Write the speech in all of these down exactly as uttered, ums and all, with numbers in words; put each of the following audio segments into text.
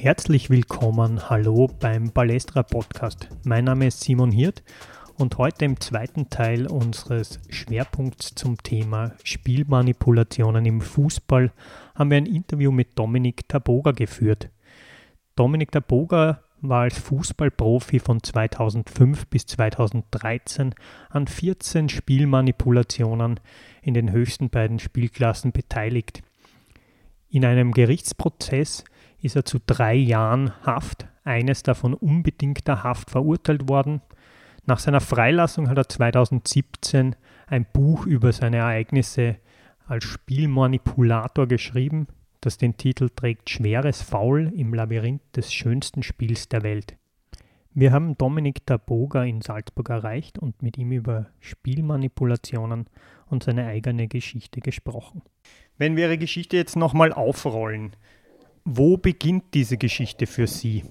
Herzlich willkommen, hallo beim Ballestra Podcast. Mein Name ist Simon Hirt und heute im zweiten Teil unseres Schwerpunkts zum Thema Spielmanipulationen im Fußball haben wir ein Interview mit Dominik Taboga geführt. Dominik Taboga war als Fußballprofi von zweitausendfünf bis zweitausenddreizehn an vierzehn Spielmanipulationen in den höchsten beiden Spielklassen beteiligt. In einem Gerichtsprozess ist er zu drei Jahren Haft, eines davon unbedingter Haft, verurteilt worden. Nach seiner Freilassung hat er zweitausendsiebzehn ein Buch über seine Ereignisse als Spielmanipulator geschrieben, das den Titel trägt Schweres Foul im Labyrinth des schönsten Spiels der Welt. Wir haben Dominik Taboga in Salzburg erreicht und mit ihm über Spielmanipulationen und seine eigene Geschichte gesprochen. Wenn wir Ihre Geschichte jetzt nochmal aufrollen, wo beginnt diese Geschichte für Sie?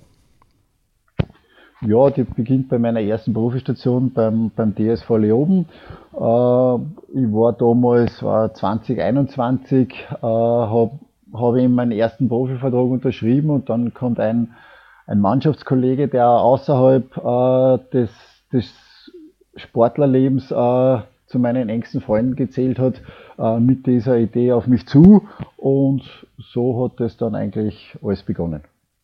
Ja, die beginnt bei meiner ersten Profistation beim, beim D S V Leoben. Äh, ich war damals war zwanzig einundzwanzig, äh, habe hab ich meinen ersten Profivertrag unterschrieben und dann kommt ein, ein Mannschaftskollege, der außerhalb äh, des, des Sportlerlebens äh, zu meinen engsten Freunden gezählt hat, äh, mit dieser Idee auf mich zu, und so hat es dann eigentlich alles begonnen.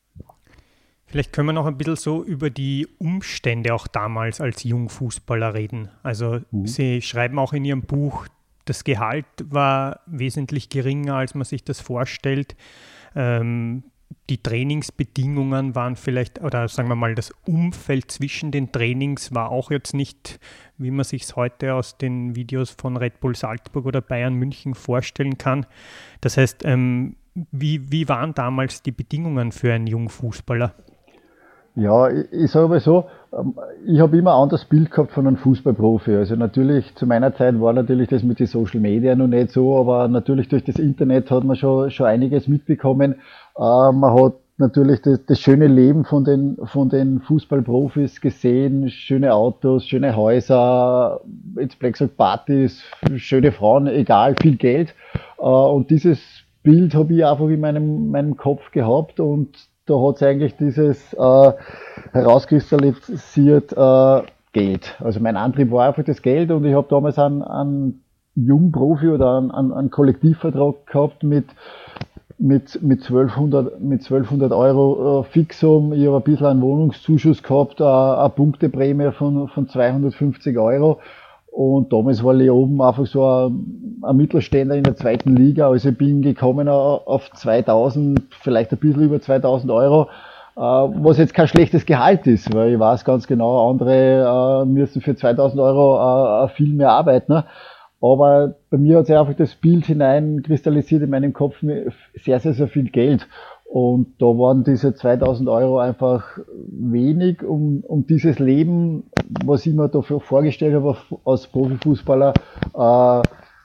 Vielleicht können wir noch ein bisschen so über die Umstände auch damals als Jungfußballer reden. Also mhm. Sie schreiben auch in Ihrem Buch, das Gehalt war wesentlich geringer, als man sich das vorstellt. Ähm, die Trainingsbedingungen waren vielleicht, oder sagen wir mal, das Umfeld zwischen den Trainings war auch jetzt nicht, wie man sich es heute aus den Videos von Red Bull Salzburg oder Bayern München vorstellen kann. Das heißt, ähm, wie, wie waren damals die Bedingungen für einen Jungfußballer? Ja, ich, ich sage mal so, ich habe immer ein anderes Bild gehabt von einem Fußballprofi. Also natürlich, zu meiner Zeit war natürlich das mit den Social Media noch nicht so, aber natürlich durch das Internet hat man schon, schon einiges mitbekommen. Äh, man hat natürlich das, das schöne Leben von den, von den Fußballprofis gesehen, schöne Autos, schöne Häuser, jetzt blöd gesagt Partys, schöne Frauen, egal, viel Geld. Äh, und dieses Bild habe ich einfach in meinem, meinem Kopf gehabt, und da hat es eigentlich dieses äh, herauskristallisiert äh, Geld. Also mein Antrieb war einfach das Geld, und ich habe damals einen, einen Jungprofi oder einen, einen, einen Kollektivvertrag gehabt mit mit mit zwölfhundert mit zwölfhundert Euro äh, Fixum. Ich habe ein bisschen einen Wohnungszuschuss gehabt, äh, eine Punkteprämie von von zweihundertfünfzig Euro. Und damals war Leoben einfach so ein, ein Mittelständler in der zweiten Liga. Also ich bin gekommen auf zweitausend, vielleicht ein bisschen über zweitausend Euro, äh, was jetzt kein schlechtes Gehalt ist, weil ich weiß ganz genau, andere äh, müssen für zweitausend Euro äh, viel mehr arbeiten. Ne? Aber bei mir hat sich einfach das Bild hineinkristallisiert in meinem Kopf, sehr, sehr, sehr viel Geld. Und da waren diese zweitausend Euro einfach wenig, um, um dieses Leben, was ich mir dafür vorgestellt habe, als Profifußballer äh,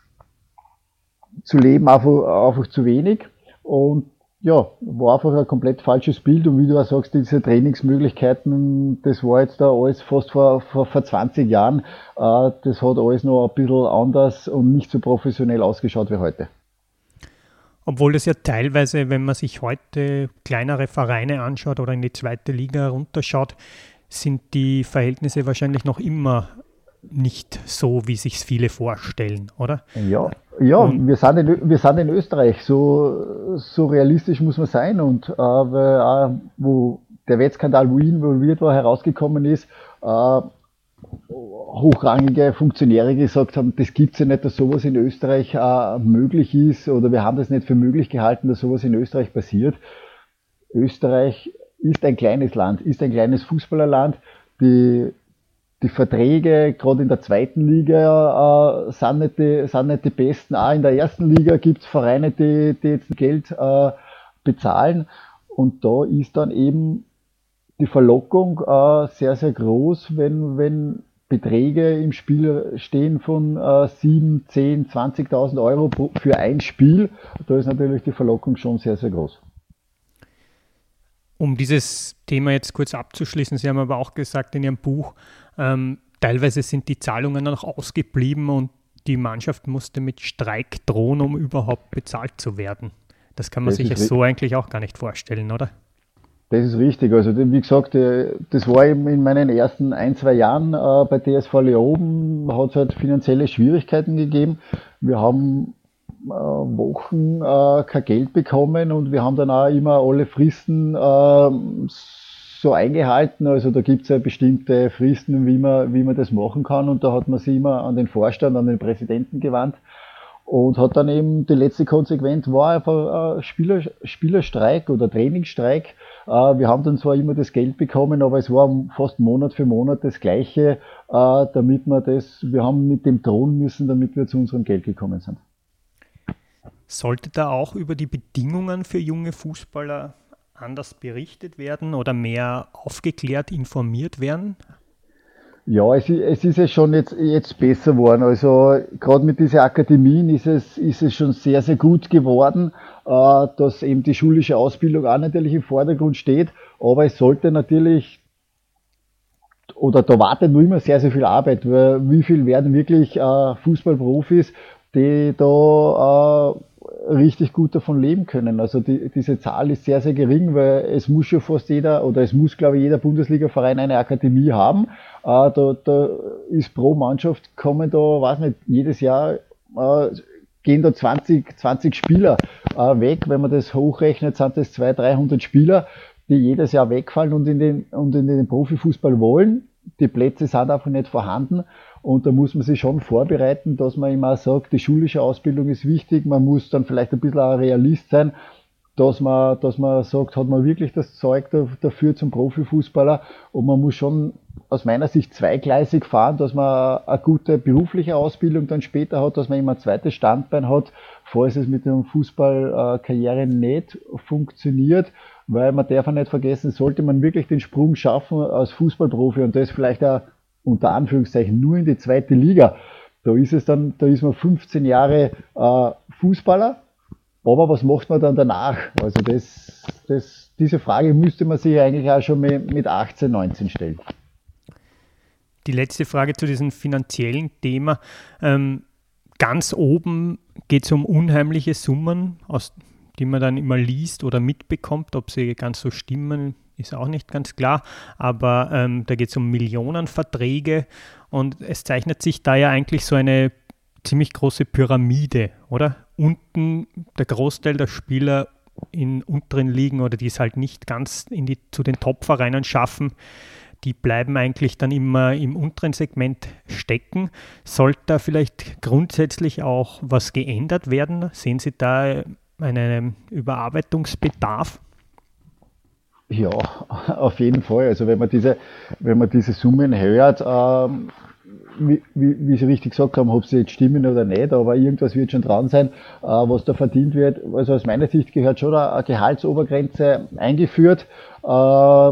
zu leben, einfach, einfach zu wenig. Und ja, war einfach ein komplett falsches Bild. Und wie du auch sagst, diese Trainingsmöglichkeiten, das war jetzt da alles fast vor, vor, vor zwanzig Jahren. Äh, das hat alles noch ein bisschen anders und nicht so professionell ausgeschaut wie heute. Obwohl das ja teilweise, wenn man sich heute kleinere Vereine anschaut oder in die zweite Liga runterschaut, sind die Verhältnisse wahrscheinlich noch immer nicht so, wie sich viele vorstellen, oder? Ja, ja, wir sind in, wir sind in Österreich, so, so realistisch muss man sein, und äh, weil, äh, wo der Wettskandal, wo involviert war, herausgekommen ist, äh, hochrangige Funktionäre gesagt haben, das gibt's ja nicht, dass sowas in Österreich äh, möglich ist, oder wir haben das nicht für möglich gehalten, dass sowas in Österreich passiert. Österreich ist ein kleines Land, ist ein kleines Fußballerland. Die, die Verträge, gerade in der zweiten Liga, äh, sind, nicht die, sind nicht die besten. Auch in der ersten Liga gibt's Vereine, die, die jetzt Geld äh, bezahlen, und da ist dann eben die Verlockung äh, sehr, sehr groß, wenn, wenn Beträge im Spiel stehen von äh, sieben, zehn, zwanzigtausend Euro pro, für ein Spiel. Da ist natürlich die Verlockung schon sehr, sehr groß. Um dieses Thema jetzt kurz abzuschließen, Sie haben aber auch gesagt in Ihrem Buch, ähm, teilweise sind die Zahlungen noch ausgeblieben und die Mannschaft musste mit Streik drohen, um überhaupt bezahlt zu werden. Das kann man Das sich ja ist so eigentlich auch gar nicht vorstellen, oder? Das ist richtig. Also wie gesagt, das war eben in meinen ersten ein, zwei Jahren äh, bei T S V Leoben, hat es halt finanzielle Schwierigkeiten gegeben. Wir haben äh, Wochen äh, kein Geld bekommen und wir haben dann auch immer alle Fristen äh, so eingehalten. Also da gibt es ja bestimmte Fristen, wie man, wie man das machen kann, und da hat man sich immer an den Vorstand, an den Präsidenten gewandt. Und hat dann eben, die letzte Konsequenz war einfach ein Spieler, Spielerstreik oder Trainingsstreik. Wir haben dann zwar immer das Geld bekommen, aber es war fast Monat für Monat das Gleiche, damit wir das, wir haben mit dem drohen müssen, damit wir zu unserem Geld gekommen sind. Sollte da auch über die Bedingungen für junge Fußballer anders berichtet werden oder mehr aufgeklärt, informiert werden? Ja, es, es ist ja schon jetzt, jetzt besser geworden. Also gerade mit diesen Akademien ist es, ist es schon sehr, sehr gut geworden, äh, dass eben die schulische Ausbildung auch natürlich im Vordergrund steht. Aber es sollte natürlich, oder da wartet nur immer sehr, sehr viel Arbeit, weil wie viel werden wirklich äh, Fußballprofis, die da äh, richtig gut davon leben können. Also die, diese Zahl ist sehr, sehr gering, weil es muss schon fast jeder, oder es muss, glaube ich, jeder Bundesliga-Verein eine Akademie haben. Äh, da, da ist pro Mannschaft, kommen da, weiß nicht, jedes Jahr äh, gehen da zwanzig, zwanzig Spieler äh, weg. Wenn man das hochrechnet, sind das zweihundert, dreihundert Spieler, die jedes Jahr wegfallen und in den, und in den Profifußball wollen. Die Plätze sind einfach nicht vorhanden. Und da muss man sich schon vorbereiten, dass man immer sagt, die schulische Ausbildung ist wichtig. Man muss dann vielleicht ein bisschen ein Realist sein, dass man, dass man sagt, hat man wirklich das Zeug dafür zum Profifußballer. Und man muss schon aus meiner Sicht zweigleisig fahren, dass man eine gute berufliche Ausbildung dann später hat, dass man immer ein zweites Standbein hat, falls es mit der Fußballkarriere nicht funktioniert. Weil man darf nicht vergessen, sollte man wirklich den Sprung schaffen als Fußballprofi und das vielleicht auch unter Anführungszeichen nur in die zweite Liga, da ist es dann, da ist man fünfzehn Jahre äh, Fußballer, aber was macht man dann danach? Also das, das, diese Frage müsste man sich eigentlich auch schon mit achtzehn, neunzehn stellen. Die letzte Frage zu diesem finanziellen Thema. Ähm, ganz oben geht es um unheimliche Summen, aus, die man dann immer liest oder mitbekommt, ob sie ganz so stimmen, ist auch nicht ganz klar, aber ähm, da geht es um Millionenverträge und es zeichnet sich da ja eigentlich so eine ziemlich große Pyramide, oder? Unten der Großteil der Spieler in unteren Ligen oder die es halt nicht ganz in die, zu den Top-Vereinen schaffen, die bleiben eigentlich dann immer im unteren Segment stecken. Sollte da vielleicht grundsätzlich auch was geändert werden? Sehen Sie da einen Überarbeitungsbedarf? Ja, auf jeden Fall. Also wenn man diese, wenn man diese Summen hört, ähm, wie, wie, wie Sie richtig gesagt haben, ob sie jetzt stimmen oder nicht, aber irgendwas wird schon dran sein, äh, was da verdient wird. Also aus meiner Sicht gehört schon eine Gehaltsobergrenze eingeführt. Äh,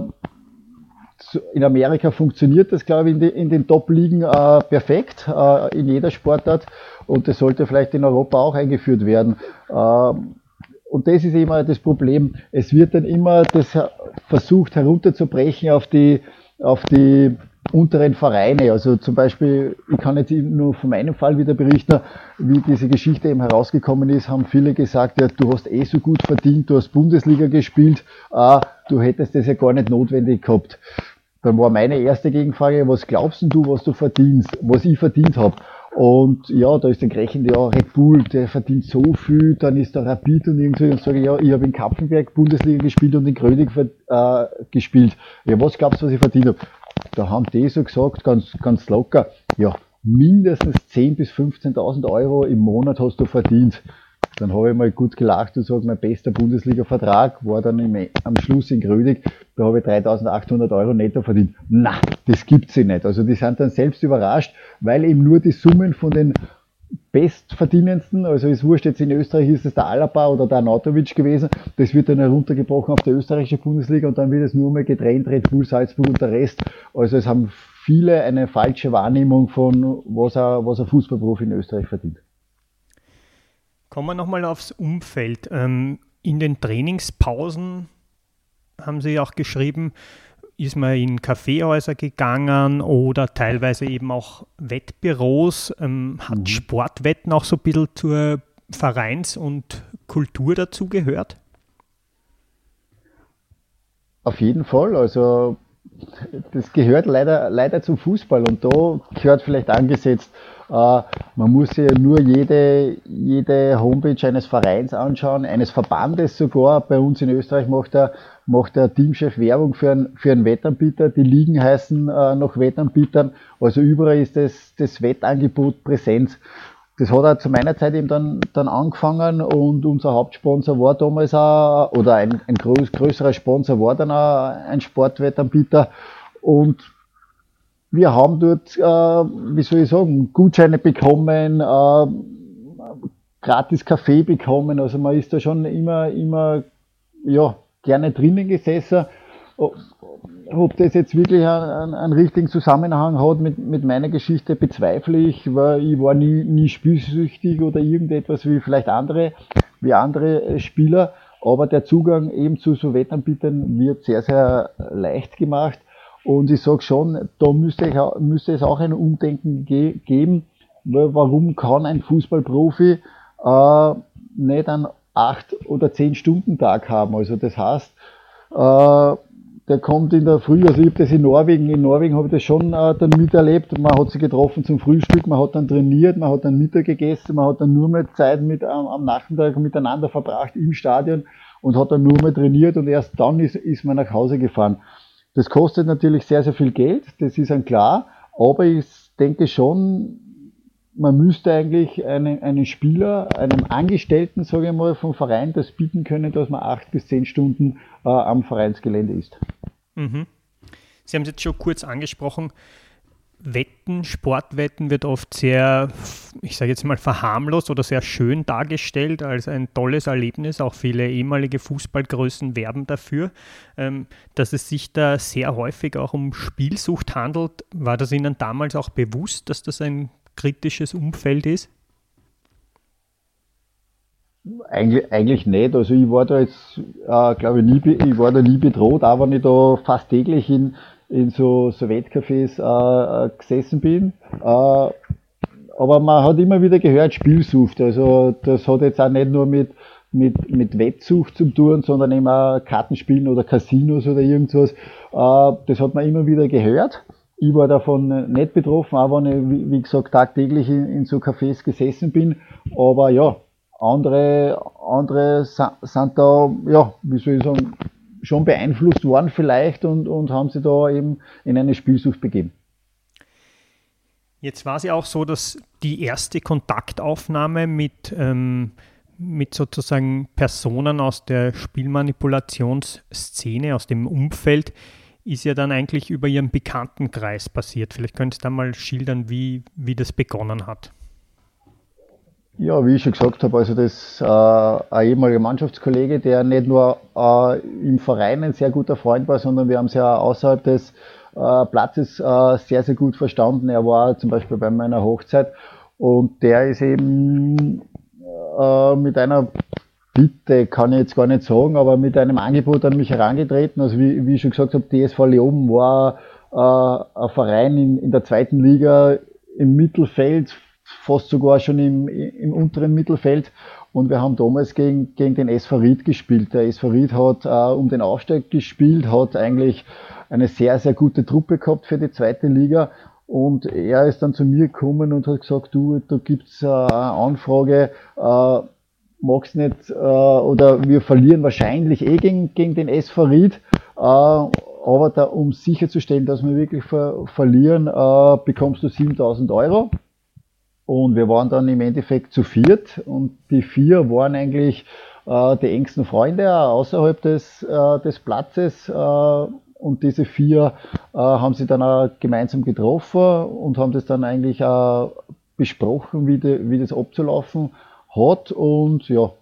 in Amerika funktioniert das, glaube ich, in, die, in den Top-Ligen äh, perfekt, äh, in jeder Sportart, und das sollte vielleicht in Europa auch eingeführt werden. Äh, Und das ist immer das Problem. Es wird dann immer das versucht herunterzubrechen auf die, auf die unteren Vereine. Also zum Beispiel, ich kann jetzt nur von meinem Fall wieder berichten, wie diese Geschichte eben herausgekommen ist, haben viele gesagt, ja, du hast eh so gut verdient, du hast Bundesliga gespielt, äh, du hättest das ja gar nicht notwendig gehabt. Dann war meine erste Gegenfrage, was glaubst du, was du verdienst, was ich verdient habe? Und ja, da ist dann gerechnet, ja, Red Bull, der verdient so viel, dann ist der Rapid und irgendwie, und sage ich, ja, ich habe in Kapfenberg Bundesliga gespielt und in Grödig äh, gespielt. Ja, was glaubst du, was ich verdient habe? Da haben die so gesagt, ganz, ganz locker, ja, mindestens zehntausend bis fünfzehntausend Euro im Monat hast du verdient. Dann habe ich mal gut gelacht und sage, mein bester Bundesliga-Vertrag war dann im, am Schluss in Grödig, da habe ich dreitausendachthundert Euro netto verdient. Na, das gibt's ja nicht. Also die sind dann selbst überrascht, weil eben nur die Summen von den Bestverdienendsten, also ist wurscht, jetzt in Österreich ist es der Alaba oder der Arnautovic gewesen, das wird dann heruntergebrochen auf die österreichische Bundesliga und dann wird es nur mal getrennt, Red Bull, Salzburg und der Rest. Also es haben viele eine falsche Wahrnehmung von, was ein, was ein Fußballprofi in Österreich verdient. Kommen wir nochmal aufs Umfeld. In den Trainingspausen haben Sie auch geschrieben, ist man in Kaffeehäuser gegangen oder teilweise eben auch Wettbüros. Hat Sportwetten auch so ein bisschen zur Vereins- und Kultur dazu gehört? Auf jeden Fall. Also das gehört leider, leider zum Fußball und da gehört vielleicht angesetzt, äh, man muss sich ja nur jede, jede Homepage eines Vereins anschauen, eines Verbandes sogar. Bei uns in Österreich macht der, macht der Teamchef Werbung für einen, für einen Wettanbieter. Die Ligen heißen äh, nach Wettanbietern. Also überall ist das, das Wettangebot Präsenz. Das hat auch zu meiner Zeit eben dann, dann angefangen und unser Hauptsponsor war damals auch, oder ein, ein groß, größerer Sponsor war dann auch ein Sportwettanbieter und wir haben dort, äh, wie soll ich sagen, Gutscheine bekommen, äh, gratis Kaffee bekommen, also man ist da schon immer, immer, ja, gerne drinnen gesessen. Ob das jetzt wirklich einen, einen richtigen Zusammenhang hat mit, mit meiner Geschichte, bezweifle ich, weil ich war nie, nie spielsüchtig oder irgendetwas wie vielleicht andere, wie andere Spieler. Aber der Zugang eben zu so Wettanbietern wird sehr, sehr leicht gemacht. Und ich sage schon, da müsste, ich, müsste es auch ein Umdenken ge- geben. Weil warum kann ein Fußballprofi äh, nicht einen acht oder zehn Stunden Tag haben? Also das heißt, äh, der kommt in der Früh, also ich habe das in Norwegen, in Norwegen habe ich das schon äh, dann miterlebt, man hat sich getroffen zum Frühstück, man hat dann trainiert, man hat dann Mittag gegessen, man hat dann nur mehr Zeit mit, ähm, am Nachmittag miteinander verbracht im Stadion und hat dann nur mehr trainiert und erst dann ist, ist man nach Hause gefahren. Das kostet natürlich sehr, sehr viel Geld, das ist ein klar, aber ich denke schon, man müsste eigentlich einen, einen Spieler, einem Angestellten, sage ich mal, vom Verein das bieten können, dass man acht bis zehn Stunden äh, am Vereinsgelände ist. Mhm. Sie haben es jetzt schon kurz angesprochen. Wetten, Sportwetten wird oft sehr, ich sage jetzt mal, verharmlost oder sehr schön dargestellt als ein tolles Erlebnis. Auch viele ehemalige Fußballgrößen werben dafür, ähm, dass es sich da sehr häufig auch um Spielsucht handelt. War das Ihnen damals auch bewusst, dass das ein kritisches Umfeld ist? Eigentlich, eigentlich nicht. Also ich war da jetzt, äh, glaube ich, nie, ich war da nie bedroht, auch wenn ich da fast täglich in, in so, so Wettcafés äh, gesessen bin. Äh, aber man hat immer wieder gehört, Spielsucht. Also das hat jetzt auch nicht nur mit, mit, mit Wettsucht zu tun, sondern immer Kartenspielen oder Casinos oder irgendwas. Äh, das hat man immer wieder gehört. Ich war davon nicht betroffen, auch wenn ich, wie gesagt, tagtäglich in, in so Cafés gesessen bin. Aber ja, andere, andere sind da, ja, wie soll ich sagen, schon beeinflusst worden vielleicht und, und haben sich da eben in eine Spielsucht begeben. Jetzt war es ja auch so, dass die erste Kontaktaufnahme mit, ähm, mit sozusagen Personen aus der Spielmanipulationsszene, aus dem Umfeld, ist ja dann eigentlich über Ihren Bekanntenkreis passiert. Vielleicht können Sie da mal schildern, wie, wie das begonnen hat. Ja, wie ich schon gesagt habe, also das äh, ein ehemaliger Mannschaftskollege, der nicht nur äh, im Verein ein sehr guter Freund war, sondern wir haben es ja außerhalb des äh, Platzes äh, sehr, sehr gut verstanden. Er war zum Beispiel bei meiner Hochzeit und der ist eben äh, mit einer Bitte, kann ich jetzt gar nicht sagen, aber mit einem Angebot an mich herangetreten. Also wie, wie ich schon gesagt habe, T S V Leoben war äh, ein Verein in, in der zweiten Liga im Mittelfeld, fast sogar schon im, im unteren Mittelfeld. Und wir haben damals gegen, gegen den S V Ried gespielt. Der S V Ried hat äh, um den Aufstieg gespielt, hat eigentlich eine sehr, sehr gute Truppe gehabt für die zweite Liga. Und er ist dann zu mir gekommen und hat gesagt, du, da gibt's äh, eine Anfrage, äh, magst nicht, äh, oder wir verlieren wahrscheinlich eh gegen, gegen den S V Ried, äh, aber da, um sicherzustellen, dass wir wirklich ver verlieren, äh, bekommst du siebentausend Euro. Und wir waren dann im Endeffekt zu viert und die vier waren eigentlich äh, die engsten Freunde außerhalb des, äh, des Platzes äh, und diese vier äh, haben sich dann auch gemeinsam getroffen und haben das dann eigentlich auch besprochen, wie, de, wie das abzulaufen hat und ja,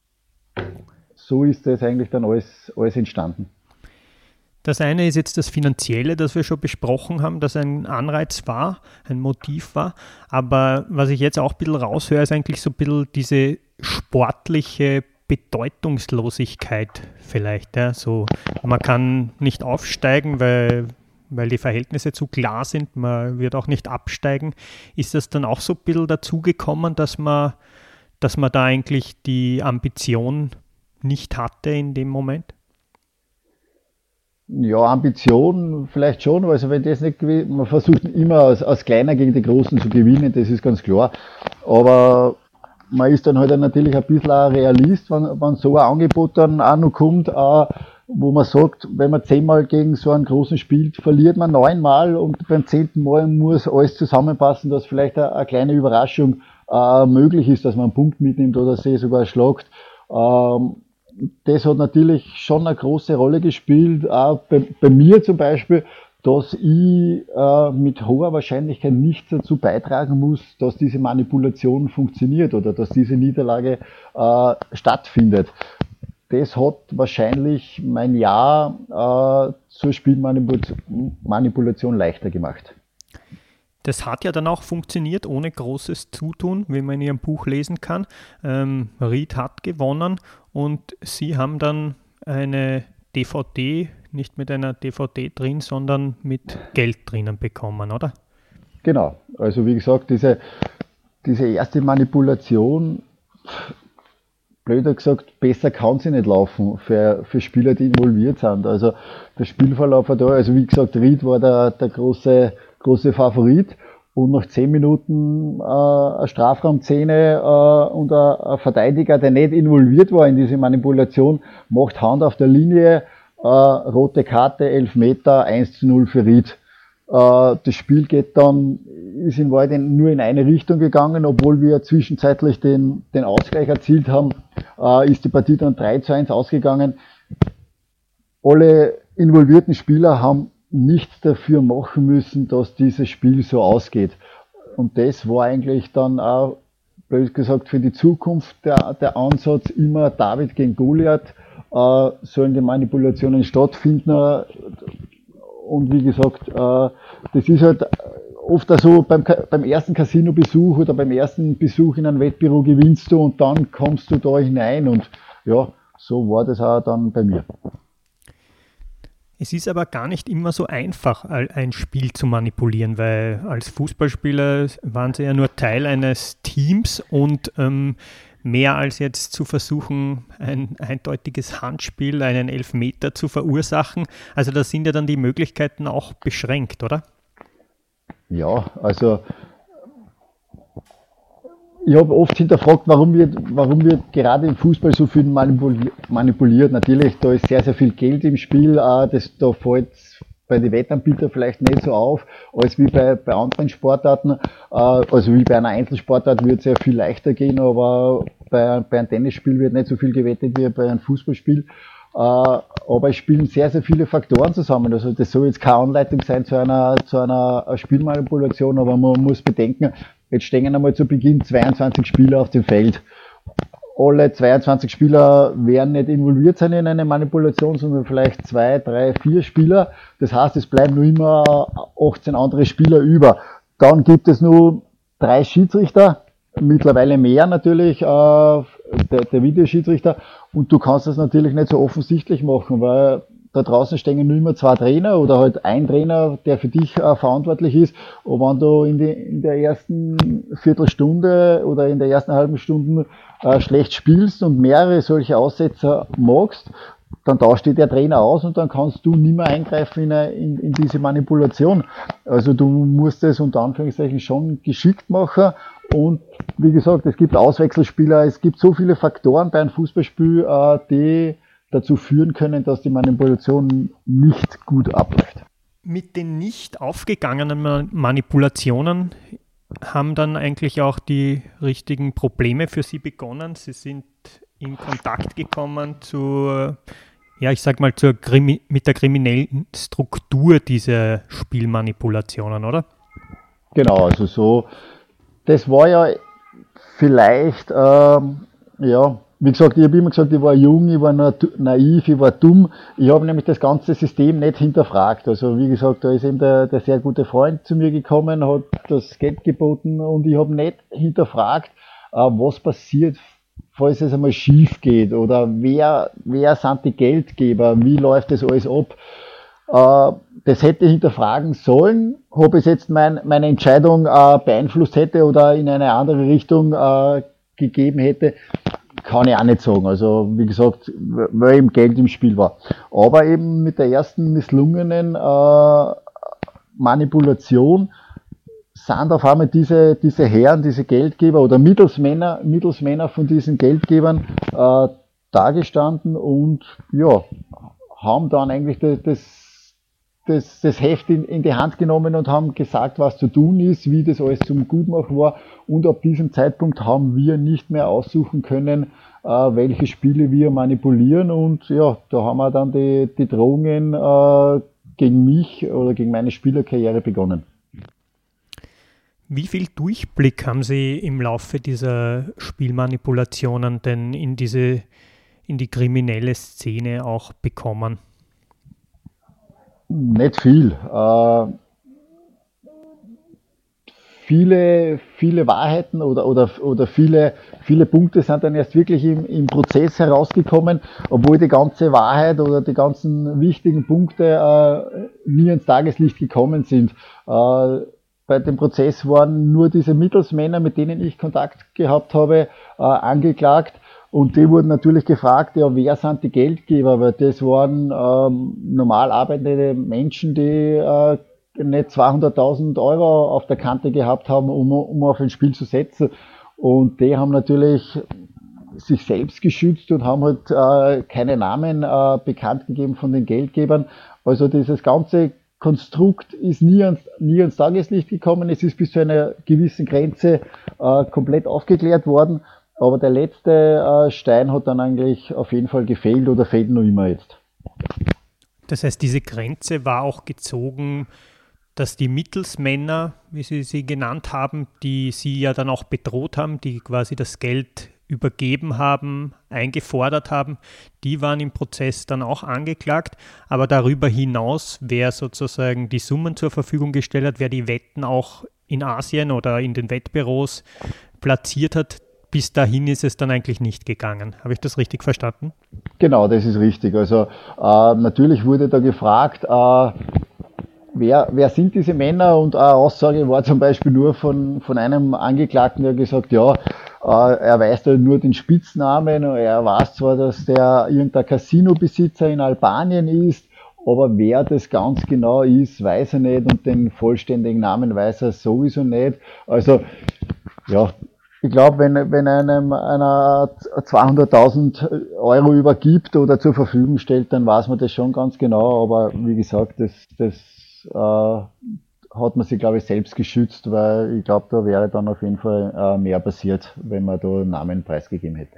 so ist das eigentlich dann alles, alles entstanden. Das eine ist jetzt das Finanzielle, das wir schon besprochen haben, das ein Anreiz war, ein Motiv war. Aber was ich jetzt auch ein bisschen raushöre, ist eigentlich so ein bisschen diese sportliche Bedeutungslosigkeit vielleicht. Ja? So, man kann nicht aufsteigen, weil, weil die Verhältnisse zu klar sind. Man wird auch nicht absteigen. Ist das dann auch so ein bisschen dazugekommen, dass man, dass man da eigentlich die Ambition nicht hatte in dem Moment? Ja, Ambition vielleicht schon, also wenn das nicht gewesen, man versucht immer als, als Kleiner gegen die Großen zu gewinnen, das ist ganz klar. Aber man ist dann halt natürlich ein bisschen ein Realist, wenn, wenn so ein Angebot dann auch noch kommt, äh, wo man sagt, wenn man zehnmal gegen so einen Großen spielt, verliert man neunmal und beim zehnten Mal muss alles zusammenpassen, dass vielleicht eine, eine kleine Überraschung äh, möglich ist, dass man einen Punkt mitnimmt oder sie sogar schlagt. Ähm, das hat natürlich schon eine große Rolle gespielt, auch bei, bei mir zum Beispiel, dass ich äh, mit hoher Wahrscheinlichkeit nicht dazu beitragen muss, dass diese Manipulation funktioniert oder dass diese Niederlage äh, stattfindet. Das hat wahrscheinlich mein Ja äh, zur Spielmanipulation leichter gemacht. Das hat ja dann auch funktioniert, ohne großes Zutun, wie man in Ihrem Buch lesen kann. Ähm, Ried hat gewonnen und Sie haben dann eine D V D, nicht mit einer D V D drin, sondern mit Geld drinnen bekommen, oder? Genau, also wie gesagt, diese, diese erste Manipulation, blöder gesagt, besser kann sie nicht laufen für, für Spieler, die involviert sind. Also der Spielverlauf war da, also wie gesagt, Ried war der, der große, große Favorit und nach zehn Minuten äh, eine Strafraumszene äh, und ein, ein Verteidiger, der nicht involviert war in diese Manipulation, macht Hand auf der Linie, äh, rote Karte, elf Meter, eins zu null für Ried. Äh, das Spiel geht dann, ist in Wahrheit nur in eine Richtung gegangen, obwohl wir zwischenzeitlich den, den Ausgleich erzielt haben, äh, ist die Partie dann drei zu eins ausgegangen. Alle involvierten Spieler haben nichts dafür machen müssen, dass dieses Spiel so ausgeht. Und das war eigentlich dann auch, blöd gesagt, für die Zukunft der, der Ansatz, immer David gegen Goliath, äh, sollen die Manipulationen stattfinden. Und wie gesagt, äh, das ist halt oft auch so, beim, beim ersten Casino-Besuch oder beim ersten Besuch in einem Wettbüro gewinnst du und dann kommst du da hinein und ja, so war das auch dann bei mir. Es ist aber gar nicht immer so einfach, ein Spiel zu manipulieren, weil als Fußballspieler waren Sie ja nur Teil eines Teams und ähm, mehr als jetzt zu versuchen, ein eindeutiges Handspiel, einen Elfmeter zu verursachen. Also da sind ja dann die Möglichkeiten auch beschränkt, oder? Ja, also ich habe oft hinterfragt, warum wird, warum wird gerade im Fußball so viel manipuliert. Natürlich, da ist sehr, sehr viel Geld im Spiel, das, da fällt bei den Wettanbietern vielleicht nicht so auf, als wie bei, bei anderen Sportarten. Also wie bei einer Einzelsportart wird es ja viel leichter gehen, aber bei, bei einem Tennisspiel wird nicht so viel gewettet wie bei einem Fußballspiel. Aber es spielen sehr, sehr viele Faktoren zusammen. Also das soll jetzt keine Anleitung sein zu einer, zu einer Spielmanipulation, aber man muss bedenken, jetzt stehen einmal zu Beginn zweiundzwanzig Spieler auf dem Feld. Alle zweiundzwanzig Spieler werden nicht involviert sein in eine Manipulation, sondern vielleicht zwei, drei, vier Spieler. Das heißt, es bleiben nur immer achtzehn andere Spieler über. Dann gibt es nur drei Schiedsrichter, mittlerweile mehr natürlich, äh, der, der Videoschiedsrichter. Und du kannst das natürlich nicht so offensichtlich machen, weil da draußen stehen nur immer zwei Trainer oder halt ein Trainer, der für dich äh, verantwortlich ist. Und wenn du in, die, in der ersten Viertelstunde oder in der ersten halben Stunde äh, schlecht spielst und mehrere solche Aussetzer magst, dann tauscht dir der Trainer aus und dann kannst du nicht mehr eingreifen in, eine, in, in diese Manipulation. Also du musst es unter Anführungszeichen schon geschickt machen. Und wie gesagt, es gibt Auswechselspieler, es gibt so viele Faktoren bei einem Fußballspiel, äh, die dazu führen können, dass die Manipulation nicht gut abläuft. Mit den nicht aufgegangenen Manipulationen haben dann eigentlich auch die richtigen Probleme für Sie begonnen. Sie sind in Kontakt gekommen zur, ja, ich sag mal, zur Krimi- mit der kriminellen Struktur dieser Spielmanipulationen, oder? Genau, also so, das war ja vielleicht, ähm, ja, wie gesagt, ich habe immer gesagt, ich war jung, ich war naiv, ich war dumm. Ich habe nämlich das ganze System nicht hinterfragt. Also wie gesagt, da ist eben der, der sehr gute Freund zu mir gekommen, hat das Geld geboten und ich habe nicht hinterfragt, äh, was passiert, falls es einmal schief geht oder wer, wer sind die Geldgeber, wie läuft das alles ab. Äh, das hätte ich hinterfragen sollen, ob es jetzt mein, meine Entscheidung äh, beeinflusst hätte oder in eine andere Richtung äh, gegeben hätte. kann ich auch nicht sagen. Also wie gesagt, weil eben Geld im Spiel war. Aber eben mit der ersten misslungenen äh, Manipulation sind auf einmal diese, diese Herren, diese Geldgeber oder Mittelsmänner, Mittelsmänner von diesen Geldgebern äh, dagestanden und ja, haben dann eigentlich das, das, das, das Heft in, in die Hand genommen und haben gesagt, was zu tun ist, wie das alles zum Gutmachen war. Und ab diesem Zeitpunkt haben wir nicht mehr aussuchen können, äh, welche Spiele wir manipulieren. Und ja, da haben wir dann die, die Drohungen äh, gegen mich oder gegen meine Spielerkarriere begonnen. Wie viel Durchblick haben Sie im Laufe dieser Spielmanipulationen denn in diese, in die kriminelle Szene auch bekommen? Nicht viel. Äh, viele, viele Wahrheiten oder, oder, oder viele, viele Punkte sind dann erst wirklich im, im Prozess herausgekommen, obwohl die ganze Wahrheit oder die ganzen wichtigen Punkte äh, nie ans Tageslicht gekommen sind. Äh, Bei dem Prozess waren nur diese Mittelsmänner, mit denen ich Kontakt gehabt habe, äh, angeklagt. Und die wurden natürlich gefragt, ja, wer sind die Geldgeber? Weil das waren ähm, normal arbeitende Menschen, die äh, nicht zweihunderttausend Euro auf der Kante gehabt haben, um, um auf ein Spiel zu setzen. Und die haben natürlich sich selbst geschützt und haben halt äh, keine Namen äh, bekannt gegeben von den Geldgebern. Also dieses ganze Konstrukt ist nie ans, nie ans Tageslicht gekommen. Es ist bis zu einer gewissen Grenze äh, komplett aufgeklärt worden. Aber der letzte äh, Stein hat dann eigentlich auf jeden Fall gefehlt oder fehlt noch immer jetzt. Das heißt, diese Grenze war auch gezogen, dass die Mittelsmänner, wie Sie sie genannt haben, die Sie ja dann auch bedroht haben, die quasi das Geld übergeben haben, eingefordert haben, die waren im Prozess dann auch angeklagt. Aber darüber hinaus, wer sozusagen die Summen zur Verfügung gestellt hat, wer die Wetten auch in Asien oder in den Wettbüros platziert hat, bis dahin ist es dann eigentlich nicht gegangen. Habe ich das richtig verstanden? Genau, das ist richtig. Also äh, natürlich wurde da gefragt, äh, wer, wer sind diese Männer? Und eine Aussage war zum Beispiel nur von, von einem Angeklagten, der gesagt, ja, äh, er weiß da nur den Spitznamen, er weiß zwar, dass der irgendein Casino-Besitzer in Albanien ist, aber wer das ganz genau ist, weiß er nicht und den vollständigen Namen weiß er sowieso nicht. Also, ja, ich glaube, wenn, wenn einem einer zweihunderttausend Euro übergibt oder zur Verfügung stellt, dann weiß man das schon ganz genau. Aber wie gesagt, das, das äh, hat man sich, glaube ich, selbst geschützt, weil ich glaube, da wäre dann auf jeden Fall äh, mehr passiert, wenn man da Namen preisgegeben hätte.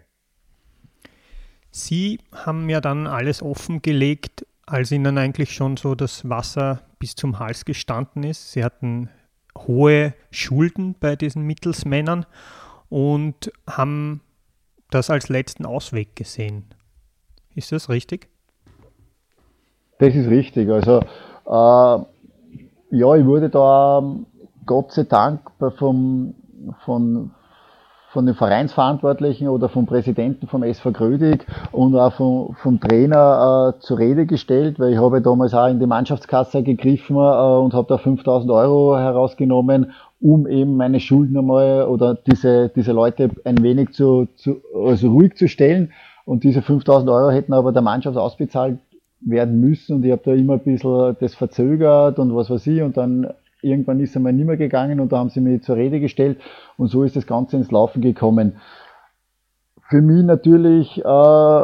Sie haben ja dann alles offengelegt, als Ihnen eigentlich schon so das Wasser bis zum Hals gestanden ist. Sie hatten hohe Schulden bei diesen Mittelsmännern und haben das als letzten Ausweg gesehen. Ist das richtig? Das ist richtig. Also äh, ja, ich wurde da Gott sei Dank vom, von, von den Vereinsverantwortlichen oder vom Präsidenten vom S V Grödig und auch vom, vom Trainer äh, zur Rede gestellt, weil ich habe damals auch in die Mannschaftskasse gegriffen äh, und habe da fünftausend Euro herausgenommen, um eben meine Schulden einmal oder diese, diese Leute ein wenig zu, zu, also ruhig zu stellen. Und diese fünftausend Euro hätten aber der Mannschaft ausbezahlt werden müssen und ich habe da immer ein bisschen das verzögert und was weiß ich und dann irgendwann ist es einmal nicht mehr gegangen und da haben sie mich zur Rede gestellt und so ist das Ganze ins Laufen gekommen. Für mich natürlich äh,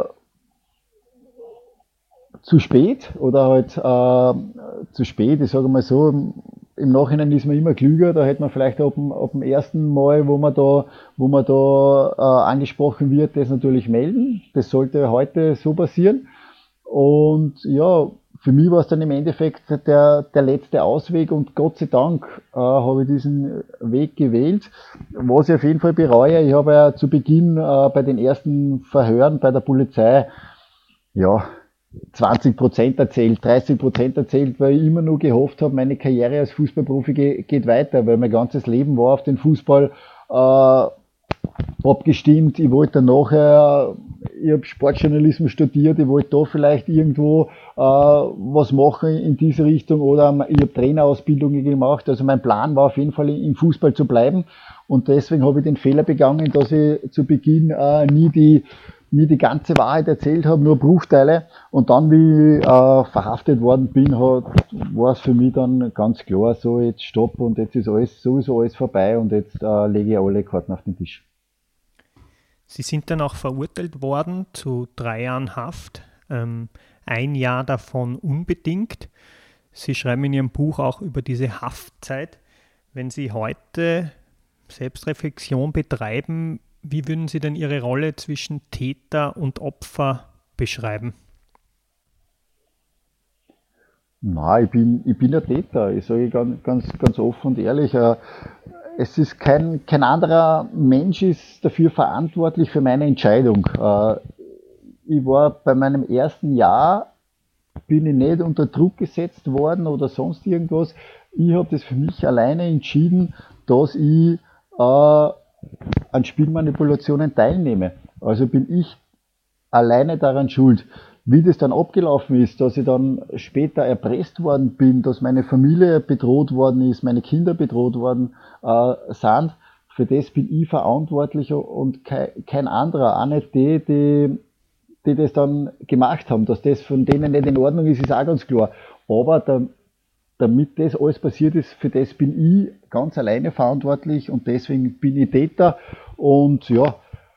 zu spät oder halt äh, zu spät, ich sage mal so, im Nachhinein ist man immer klüger, da hätte man vielleicht ab dem, ab dem ersten Mal, wo man da, wo man da äh, angesprochen wird, das natürlich melden. Das sollte heute so passieren. Und ja, für mich war es dann im Endeffekt der, der letzte Ausweg und Gott sei Dank äh, habe ich diesen Weg gewählt. Was ich auf jeden Fall bereue, ich habe ja zu Beginn äh, bei den ersten Verhören bei der Polizei, ja, zwanzig Prozent erzählt, dreißig Prozent erzählt, weil ich immer nur gehofft habe, meine Karriere als Fußballprofi ge- geht weiter, weil mein ganzes Leben war auf den Fußball äh, abgestimmt. Ich wollte dann nachher, ich habe Sportjournalismus studiert, ich wollte da vielleicht irgendwo äh, was machen in diese Richtung oder ich habe Trainerausbildungen gemacht. Also mein Plan war auf jeden Fall im Fußball zu bleiben und deswegen habe ich den Fehler begangen, dass ich zu Beginn äh, nie die nie die ganze Wahrheit erzählt habe, nur Bruchteile. Und dann, wie ich äh, verhaftet worden bin, hat, war es für mich dann ganz klar, so jetzt stopp und jetzt ist alles sowieso alles vorbei und jetzt äh, lege ich alle Karten auf den Tisch. Sie sind dann auch verurteilt worden zu drei Jahren Haft, ähm, ein Jahr davon unbedingt. Sie schreiben in Ihrem Buch auch über diese Haftzeit. Wenn Sie heute Selbstreflexion betreiben, wie würden Sie denn Ihre Rolle zwischen Täter und Opfer beschreiben? Nein, ich bin, ich bin ein Täter. Ich sage ganz, ganz, ganz offen und ehrlich. Es ist kein, kein anderer Mensch ist dafür verantwortlich für meine Entscheidung. Ich war bei meinem ersten Jahr, bin ich nicht unter Druck gesetzt worden oder sonst irgendwas. Ich habe das für mich alleine entschieden, dass ich äh, an Spielmanipulationen teilnehme. Also bin ich alleine daran schuld. Wie das dann abgelaufen ist, dass ich dann später erpresst worden bin, dass meine Familie bedroht worden ist, meine Kinder bedroht worden äh, sind, für das bin ich verantwortlich und kein, kein anderer, auch nicht die, die, die das dann gemacht haben. Dass das von denen nicht in Ordnung ist, ist auch ganz klar. Aber da, damit das alles passiert ist, für das bin ich ganz alleine verantwortlich und deswegen bin ich Täter und ja,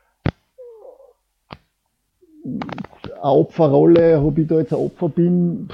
eine Opferrolle, ob ich da jetzt ein Opfer bin,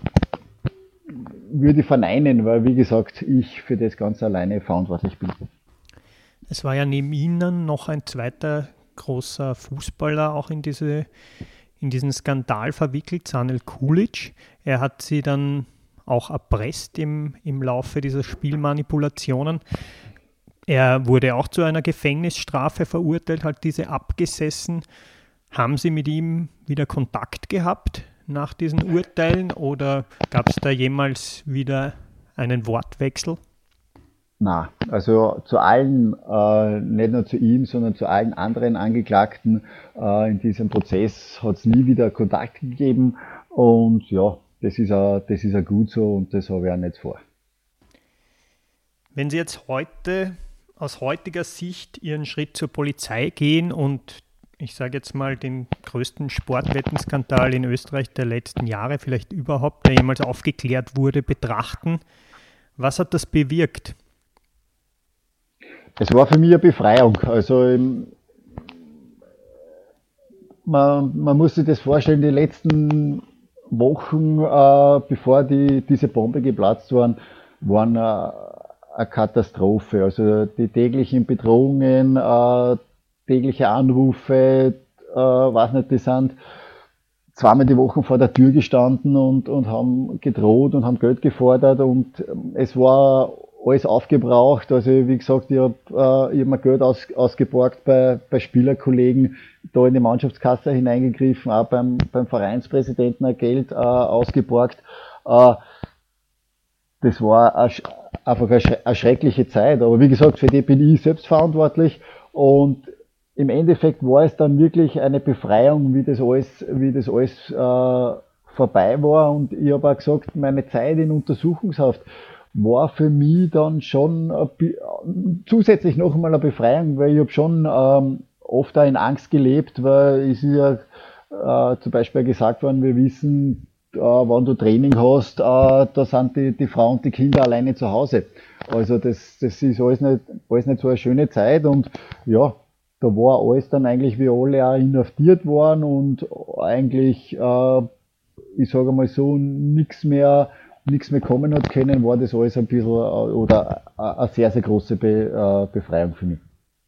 würde ich verneinen, weil wie gesagt, ich für das ganz alleine verantwortlich bin. Es war ja neben Ihnen noch ein zweiter großer Fußballer auch in, diese, in diesen Skandal verwickelt, Sanel Kulic. Er hat sie dann auch erpresst im, im Laufe dieser Spielmanipulationen. Er wurde auch zu einer Gefängnisstrafe verurteilt, hat diese abgesessen. Haben Sie mit ihm wieder Kontakt gehabt nach diesen Urteilen oder gab es da jemals wieder einen Wortwechsel? Na, also zu allen, äh, nicht nur zu ihm, sondern zu allen anderen Angeklagten äh, in diesem Prozess hat es nie wieder Kontakt gegeben und ja, das ist auch, das ist auch gut so und das habe ich auch nicht vor. Wenn Sie jetzt heute aus heutiger Sicht Ihren Schritt zur Polizei gehen und ich sage jetzt mal den größten Sportwettenskandal in Österreich der letzten Jahre, vielleicht überhaupt, der jemals aufgeklärt wurde, betrachten, was hat das bewirkt? Es war für mich eine Befreiung. Also man, man muss sich das vorstellen, die letzten Wochen, äh, bevor die, diese Bombe geplatzt waren, waren äh, eine Katastrophe. Also die täglichen Bedrohungen, äh, tägliche Anrufe, äh, weiß nicht, die sind zweimal die Woche vor der Tür gestanden und, und haben gedroht und haben Geld gefordert und es war alles aufgebraucht. Also wie gesagt, ich habe äh, hab mir Geld aus, ausgeborgt bei, bei Spielerkollegen, da in die Mannschaftskasse hineingegriffen, auch beim, beim Vereinspräsidenten ein Geld äh, ausgeborgt. Äh, das war ein, einfach eine, eine schreckliche Zeit. Aber wie gesagt, für die bin ich selbst verantwortlich und im Endeffekt war es dann wirklich eine Befreiung, wie das alles, wie das alles äh, vorbei war. Und ich habe auch gesagt, meine Zeit in Untersuchungshaft war für mich dann schon ein, zusätzlich noch einmal eine Befreiung, weil ich habe schon ähm, oft auch in Angst gelebt, weil es ist ja äh, zum Beispiel gesagt worden, wir wissen, äh, wenn du Training hast, äh, da sind die, die Frauen und die Kinder alleine zu Hause. Also das, das ist alles nicht, alles nicht so eine schöne Zeit und ja, da war alles dann eigentlich wie alle auch inhaftiert worden und eigentlich, äh, ich sage mal so, nichts mehr, nichts mehr kommen hat können, war das alles ein bisschen äh, oder eine sehr, sehr große Be, äh, Befreiung für mich.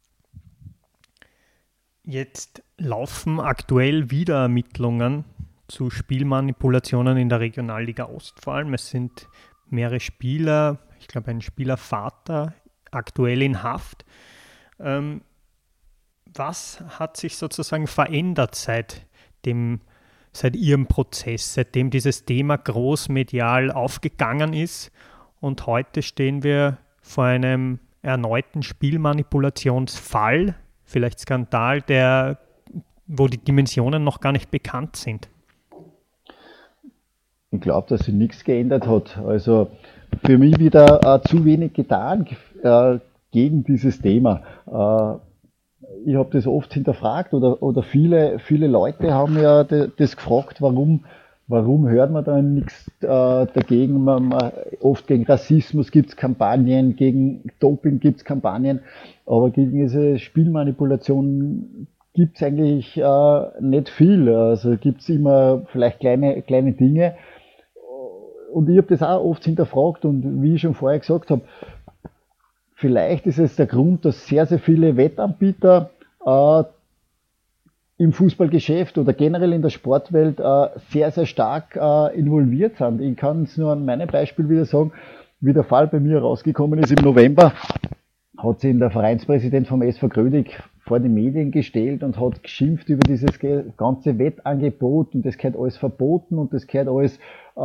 Jetzt laufen aktuell wieder Ermittlungen zu Spielmanipulationen in der Regionalliga Ost vor allem. Es sind mehrere Spieler, ich glaube ein Spielervater, aktuell in Haft. Ähm, Was hat sich sozusagen verändert seit dem, seit Ihrem Prozess, seitdem dieses Thema großmedial aufgegangen ist und heute stehen wir vor einem erneuten Spielmanipulationsfall? vielleicht Skandal, der, wo die Dimensionen noch gar nicht bekannt sind? Ich glaube, dass sich nichts geändert hat. Also für mich wieder äh, zu wenig getan äh, gegen dieses Thema. Äh, ich habe das oft hinterfragt oder, oder viele, viele Leute haben ja de, das gefragt, warum, warum hört man da nichts äh, dagegen? Man, man, oft gegen Rassismus gibt es Kampagnen, gegen Doping gibt es Kampagnen, aber gegen diese Spielmanipulation gibt es eigentlich äh, nicht viel. Also gibt es immer vielleicht kleine, kleine Dinge. Und ich habe das auch oft hinterfragt und wie ich schon vorher gesagt habe, vielleicht ist es der Grund, dass sehr, sehr viele Wettanbieter äh, im Fußballgeschäft oder generell in der Sportwelt äh, sehr, sehr stark äh, involviert sind. Ich kann es nur an meinem Beispiel wieder sagen, wie der Fall bei mir rausgekommen ist im November, hat sich der Vereinspräsident vom S V Grödig vor die Medien gestellt und hat geschimpft über dieses ganze Wettangebot und das gehört alles verboten und das gehört alles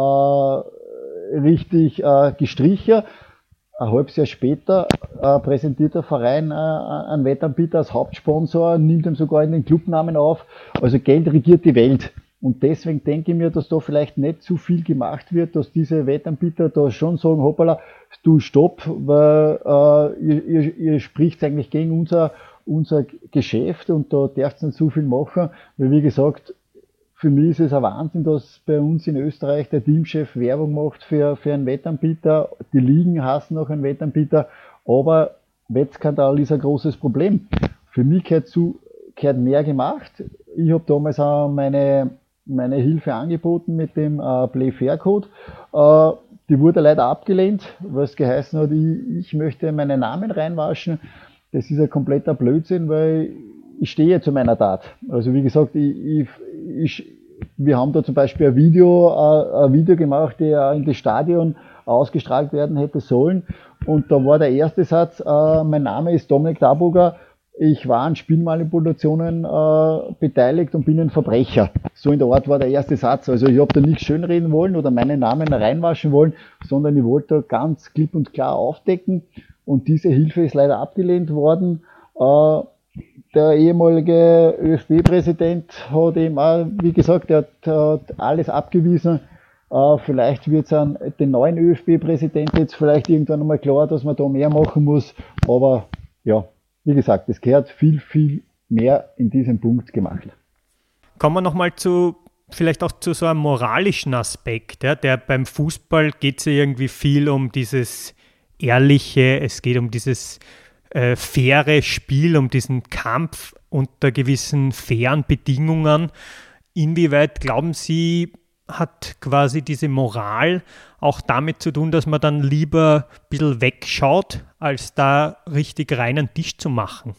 äh, richtig äh, gestrichen. Ein halbes Jahr später äh, präsentiert der Verein äh, einen Wettanbieter als Hauptsponsor, nimmt ihm sogar in den Clubnamen auf. Also Geld regiert die Welt. Und deswegen denke ich mir, dass da vielleicht nicht zu viel gemacht wird, dass diese Wettanbieter da schon sagen, hoppala, du stopp, weil äh, ihr, ihr, ihr spricht eigentlich gegen unser, unser Geschäft und da darfst du nicht zu viel machen. Weil wie gesagt, für mich ist es ein Wahnsinn, dass bei uns in Österreich der Teamchef Werbung macht für, für einen Wettanbieter. Die Ligen hassen auch einen Wettanbieter, aber Wettskandal ist ein großes Problem. Für mich gehört, zu, gehört mehr gemacht. Ich habe damals auch meine, meine Hilfe angeboten mit dem äh, Play Fair Code. Äh, die wurde leider abgelehnt, was geheißen hat, ich, ich möchte meinen Namen reinwaschen. Das ist ein kompletter Blödsinn, weil ich stehe zu meiner Tat. Also wie gesagt, ich, ich, ich, wir haben da zum Beispiel ein Video, ein, ein Video gemacht, der in das Stadion ausgestrahlt werden hätte sollen. Und da war der erste Satz, äh, mein Name ist Dominik Darburger, ich war an Spielmanipulationen äh, beteiligt und bin ein Verbrecher. So in der Art war der erste Satz. Also ich habe da nicht schönreden wollen oder meinen Namen reinwaschen wollen, sondern ich wollte da ganz klipp und klar aufdecken. Und diese Hilfe ist leider abgelehnt worden. Äh, Der ehemalige ÖFB-Präsident hat eben auch, wie gesagt, er hat, hat alles abgewiesen. Äh, vielleicht wird es an den neuen ÖFB-Präsidenten jetzt vielleicht irgendwann einmal klar, dass man da mehr machen muss. Aber ja, wie gesagt, es gehört viel, viel mehr in diesem Punkt gemacht. Kommen wir nochmal zu, vielleicht auch zu so einem moralischen Aspekt. Ja? Der beim Fußball geht es ja irgendwie viel um dieses Ehrliche, es geht um dieses Äh, faire Spiel, um diesen Kampf unter gewissen fairen Bedingungen. Inwieweit, glauben Sie, hat quasi diese Moral auch damit zu tun, dass man dann lieber ein bisschen wegschaut, als da richtig reinen Tisch zu machen?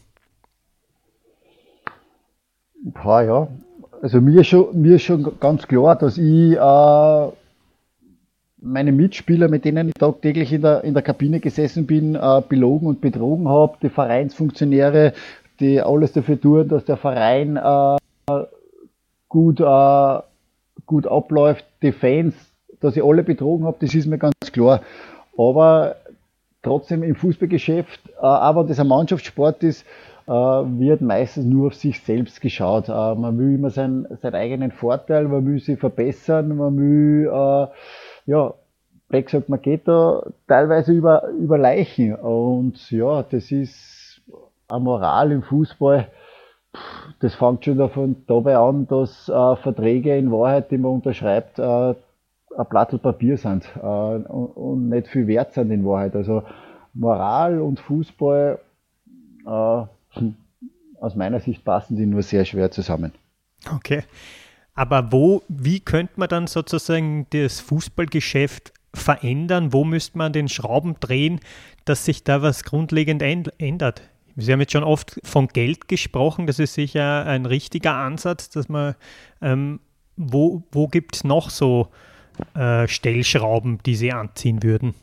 Ja, ja. Also mir ist schon, mir ist schon ganz klar, dass ich äh, meine Mitspieler, mit denen ich tagtäglich in der, in der Kabine gesessen bin, äh, belogen und betrogen habe, die Vereinsfunktionäre, die alles dafür tun, dass der Verein äh, gut, äh, gut abläuft, die Fans, dass ich alle betrogen habe, das ist mir ganz klar. Aber trotzdem im Fußballgeschäft, äh, auch wenn das ein Mannschaftssport ist, äh, wird meistens nur auf sich selbst geschaut. Äh, man will immer sein, seinen eigenen Vorteil, man will sich verbessern, man will äh, ja, wie gesagt, man geht da teilweise über, über Leichen und ja, das ist eine Moral im Fußball. Das fängt schon davon, dabei an, dass äh, Verträge in Wahrheit, die man unterschreibt, äh, ein Blatt Papier sind äh, und, und nicht viel wert sind in Wahrheit. Also Moral und Fußball, äh, aus meiner Sicht passen die nur sehr schwer zusammen. Okay. Aber wo, wie könnte man dann sozusagen das Fußballgeschäft verändern? Wo müsste man den Schrauben drehen, dass sich da was grundlegend ändert? Sie haben jetzt schon oft von Geld gesprochen, das ist sicher ein richtiger Ansatz, dass man, ähm, wo, wo gibt es noch so äh, Stellschrauben, die Sie anziehen würden?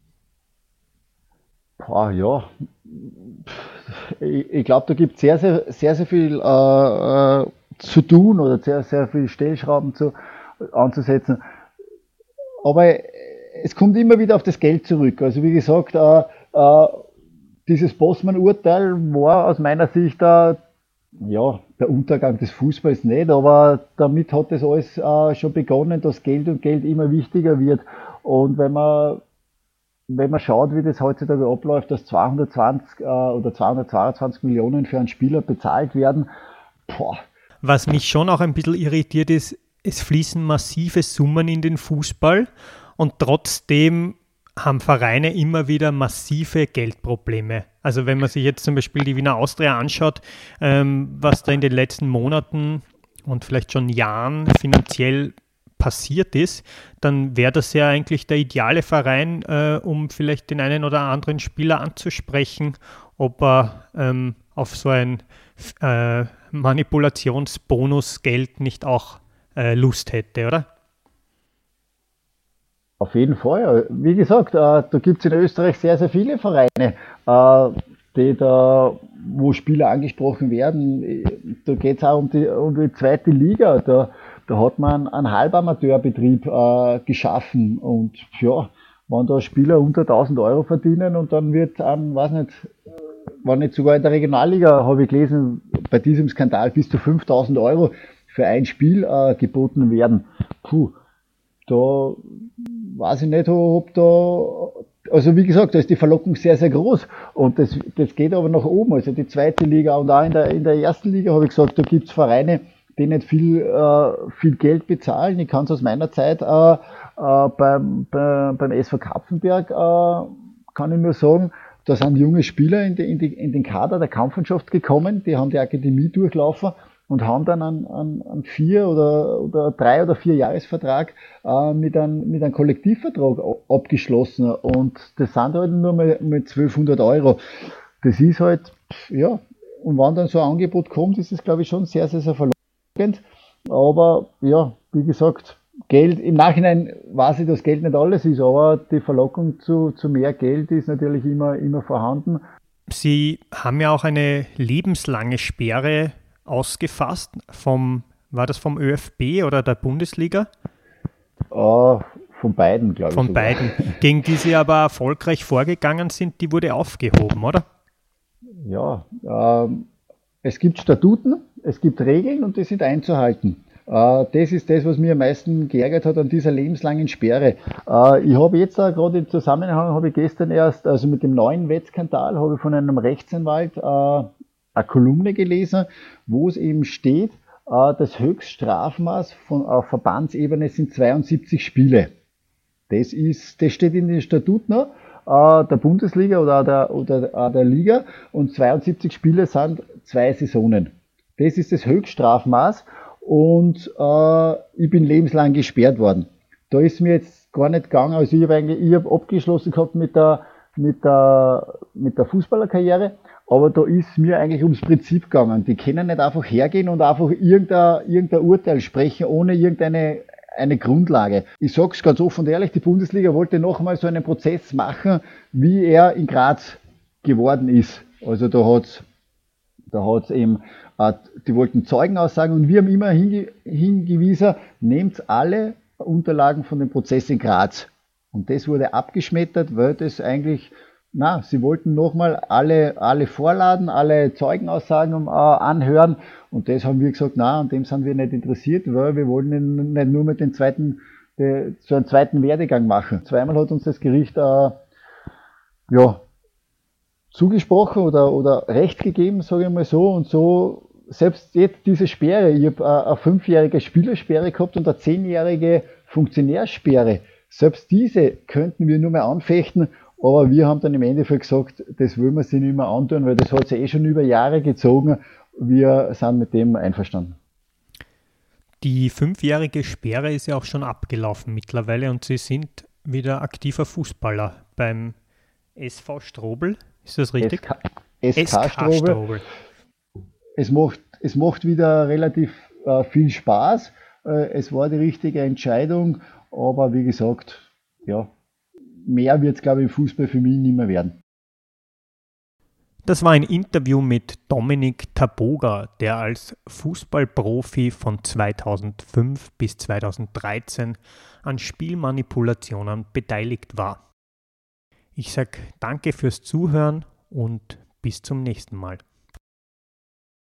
Boah, ja, ich, ich glaube, da gibt es sehr, sehr, sehr, sehr viel äh, äh, zu tun oder sehr, sehr viele Stellschrauben zu, anzusetzen. Aber es kommt immer wieder auf das Geld zurück. Also wie gesagt, äh, äh, dieses Bossmann-Urteil war aus meiner Sicht äh, ja, der Untergang des Fußballs nicht, aber damit hat das alles äh, schon begonnen, dass Geld und Geld immer wichtiger wird. Und wenn man, wenn man schaut, wie das heutzutage abläuft, dass zweihundertzwanzig äh, oder zweihundertzweiundzwanzig Millionen für einen Spieler bezahlt werden, boah. Was mich schon auch ein bisschen irritiert ist, es fließen massive Summen in den Fußball und trotzdem haben Vereine immer wieder massive Geldprobleme. Also wenn man sich jetzt zum Beispiel die Wiener Austria anschaut, ähm, was da in den letzten Monaten und vielleicht schon Jahren finanziell passiert ist, dann wäre das ja eigentlich der ideale Verein, äh, um vielleicht den einen oder anderen Spieler anzusprechen, ob er ähm, auf so ein äh, Manipulationsbonusgeld nicht auch äh, Lust hätte, oder? Auf jeden Fall. Wie gesagt, äh, da gibt es in Österreich sehr, sehr viele Vereine, äh, die da, wo Spieler angesprochen werden. Da geht es auch um die, um die zweite Liga. Da, da hat man einen Halbamateurbetrieb äh, geschaffen. Und ja, wenn da Spieler unter tausend Euro verdienen und dann wird an, weiß nicht, war nicht sogar in der Regionalliga, habe ich gelesen, bei diesem Skandal bis zu fünftausend Euro für ein Spiel äh, geboten werden. Puh, da weiß ich nicht, ob da, also wie gesagt, da ist die Verlockung sehr, sehr groß und das, das geht aber nach oben, also die zweite Liga und auch in der, in der ersten Liga habe ich gesagt, da gibt es Vereine, die nicht viel, äh, viel Geld bezahlen. Ich kann es aus meiner Zeit äh, äh, beim, bei, beim S V Kapfenberg, äh, kann ich nur sagen, da sind junge Spieler in, die, in, die, in den Kader der Kampfmannschaft gekommen, die haben die Akademie durchlaufen und haben dann einen, einen, einen vier- oder, oder drei- oder vier Jahresvertrag äh, mit, einem, mit einem Kollektivvertrag abgeschlossen. Und das sind halt nur mal mit zwölfhundert Euro. Das ist halt, ja, und wenn dann so ein Angebot kommt, ist es, glaube ich, schon sehr, sehr, sehr verlockend. Aber ja, wie gesagt, Geld, im Nachhinein weiß ich, dass Geld nicht alles ist, aber die Verlockung zu, zu mehr Geld ist natürlich immer, immer vorhanden. Sie haben ja auch eine lebenslange Sperre ausgefasst, vom, war das vom ÖFB oder der Bundesliga? Uh, von beiden, glaube ich. Von sogar. beiden. Gegen die Sie aber erfolgreich vorgegangen sind, die wurde aufgehoben, oder? Ja, ähm, es gibt Statuten, es gibt Regeln und die sind einzuhalten. Äh, das ist das, was mir am meisten geärgert hat an dieser lebenslangen Sperre. Äh, ich habe jetzt äh, gerade im Zusammenhang, habe ich gestern erst, also mit dem neuen Wettskandal, habe ich von einem Rechtsanwalt äh, eine Kolumne gelesen, wo es eben steht, äh, das Höchststrafmaß von, auf Verbandsebene sind zweiundsiebzig Spiele. Das ist, das steht in den Statuten äh, der Bundesliga oder der, oder der Liga und zweiundsiebzig Spiele sind zwei Saisonen. Das ist das Höchststrafmaß und äh, ich bin lebenslang gesperrt worden. Da ist mir jetzt gar nicht gegangen, also ich habe eigentlich, ich habe abgeschlossen gehabt mit der, mit der, mit der Fußballerkarriere. Aber da ist mir eigentlich ums Prinzip gegangen. Die können nicht einfach hergehen und einfach irgendein, irgendein Urteil sprechen, ohne irgendeine eine Grundlage. Ich sage es ganz offen und ehrlich, die Bundesliga wollte noch einmal so einen Prozess machen, wie er in Graz geworden ist. Also da hat's da hat's eben, äh, die wollten Zeugenaussagen und wir haben immer hinge, hingewiesen, nehmt alle Unterlagen von dem Prozess in Graz. Und das wurde abgeschmettert, weil das eigentlich, na, sie wollten nochmal alle, alle vorladen, alle Zeugenaussagen äh, anhören und das haben wir gesagt, na, an dem sind wir nicht interessiert, weil wir wollen nicht nur mit den zweiten, de, so einen zweiten Werdegang machen. Zweimal hat uns das Gericht äh, ja, zugesprochen oder, oder Recht gegeben, sage ich mal so, und so, selbst jetzt diese Sperre, ich habe äh, eine fünfjährige Spielersperre gehabt und eine zehnjährige Funktionärsperre, selbst diese könnten wir nur mehr anfechten. Aber wir haben dann im Endeffekt gesagt, das wollen wir sich nicht mehr antun, weil das hat sich eh schon über Jahre gezogen. Wir sind mit dem einverstanden. Die fünfjährige Sperre ist ja auch schon abgelaufen mittlerweile und Sie sind wieder aktiver Fußballer beim S V Strobl. Ist das richtig? S K, S K, S K Strobl. Strobl. Es macht, es macht wieder relativ äh, viel Spaß. Äh, es war die richtige Entscheidung, aber wie gesagt, ja, mehr wird es, glaube ich, im Fußball für mich nicht mehr werden. Das war ein Interview mit Dominik Taboga, der als Fußballprofi von zweitausendfünf bis zweitausenddreizehn an Spielmanipulationen beteiligt war. Ich sage danke fürs Zuhören und bis zum nächsten Mal.